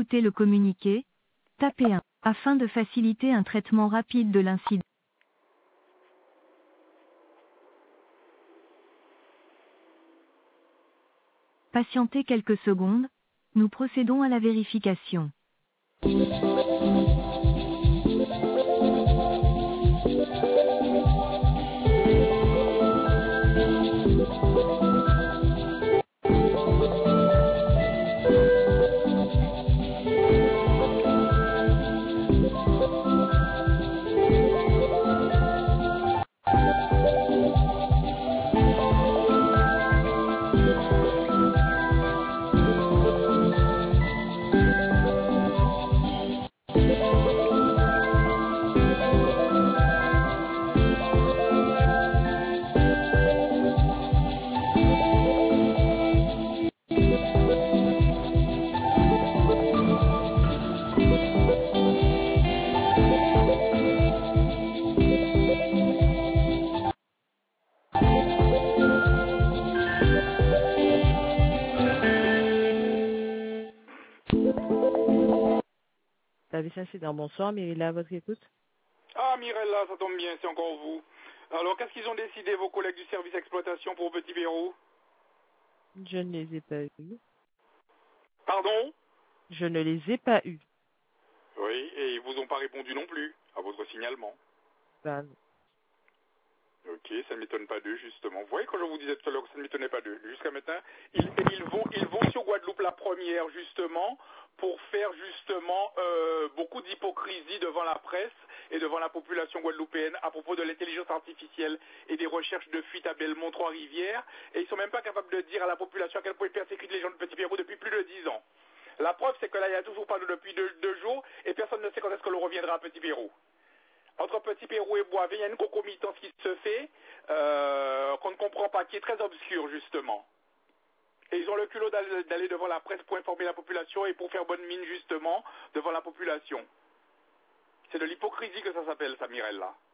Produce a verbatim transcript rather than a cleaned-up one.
consulter le communiqué, tapez un. Afin de faciliter un traitement rapide de l'incident. Patientez quelques secondes, nous procédons à la vérification. Service incident, bonsoir, mais il est à votre écoute. Ah, Mirella, ça tombe bien, c'est encore vous. Alors, qu'est-ce qu'ils ont décidé, vos collègues du service exploitation pour Petit Pérou? Je ne les ai pas eus. Pardon? Je ne les ai pas eus. Oui, et ils vous ont pas répondu non plus à votre signalement. Ben, Ok, ça ne m'étonne pas d'eux, justement. Vous voyez, quand je vous disais tout à l'heure que ça ne m'étonnait pas d'eux, jusqu'à maintenant, ils, ils, vont, ils vont sur Guadeloupe la première, justement, pour faire, justement, euh, beaucoup d'hypocrisie devant la presse et devant la population guadeloupéenne à propos de l'intelligence artificielle et des recherches de fuite à Belmont, Trois-Rivières. Et ils sont même pas capables de dire à la population à quel point ils persécutent les gens de Petit Pérou depuis plus de dix ans. La preuve, c'est que là, il n'y a toujours pas d'eau depuis deux, deux jours et personne ne sait quand est-ce que l'on reviendra à Petit Pérou. Entre Petit Pérou et Boisville, il y a une concomitance qui se fait, euh, qu'on ne comprend pas, qui est très obscure, justement. Et ils ont le culot d'aller devant la presse pour informer la population et pour faire bonne mine, justement, devant la population. C'est de l'hypocrisie que ça s'appelle, ça, Mirella.